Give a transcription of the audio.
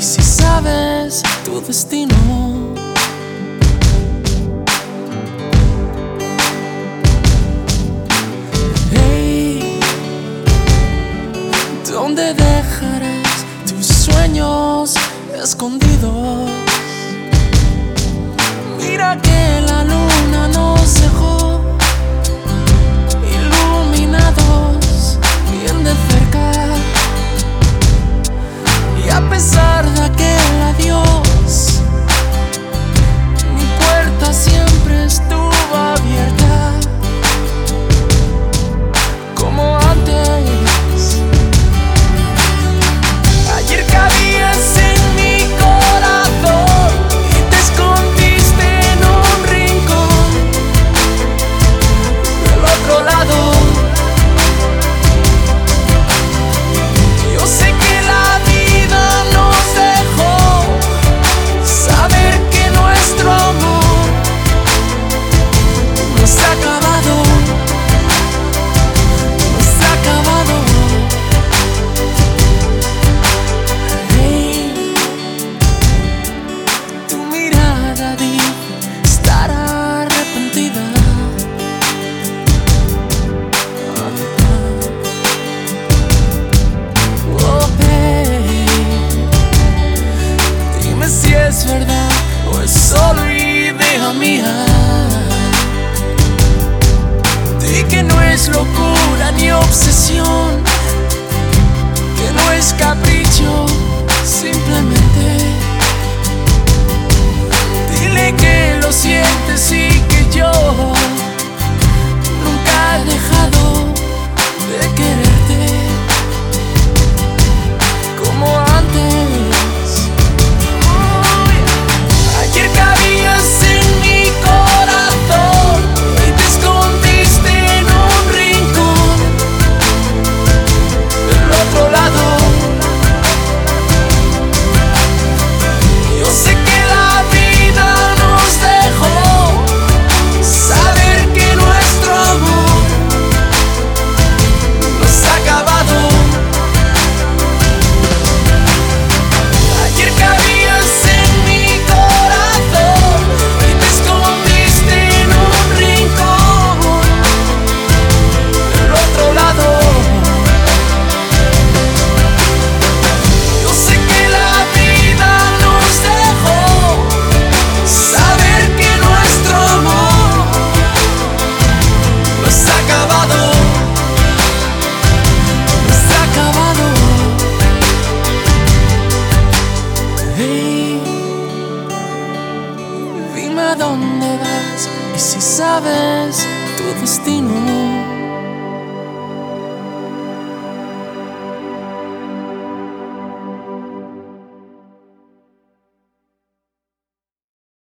si sabes tu destino. Hey, ¿dónde dejarás tus sueños escondidos? Mira que la luna nos dejó iluminados bien de cerca, y a pesar de aquel adiós, mi puerta siempre estuvo abierta, como antes. Ayer cabías en mi corazón y te escondiste en un rincón del otro lado. Yo sé que la vida nos dejó saber que nuestro amor no se ha acabado, no se ha acabado. Hey, tu mirada dice estar arrepentida. Oh, hey, dime si es verdad o es solo idea mía. Di que no es locura ni obsesión, que no es capricho, simplemente dile que lo sientes y que yo nunca he dejado de quererte como antes. Ayer cabías en mi corazón y te escondiste en un rincón del otro lado. Yo sé que la vida nos dejó saber que nuestro amor no se ha acabado. Ayer cabías en mi corazón y te escondiste en un rincón del otro lado. Yo sé que la vida nos dejó saber que nuestro amor no se ha acabado, no se ha acabado. Hey, dime a dónde vas y si sabes tu destino.